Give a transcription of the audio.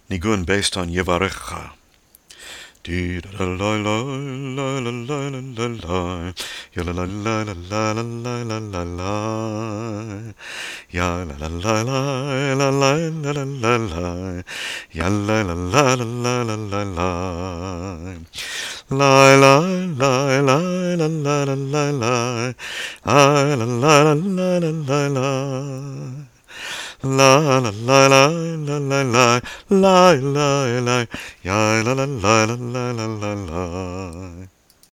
Nigun based on Yevarecha. Dee da la la la la la la la la, ya la la la la la la la la la, ya la la la la la la la la la, ya la la la la la la la. La la la la la la la la la, la la la la la la la. La la la la la la la la la la, ya la la la la la la la.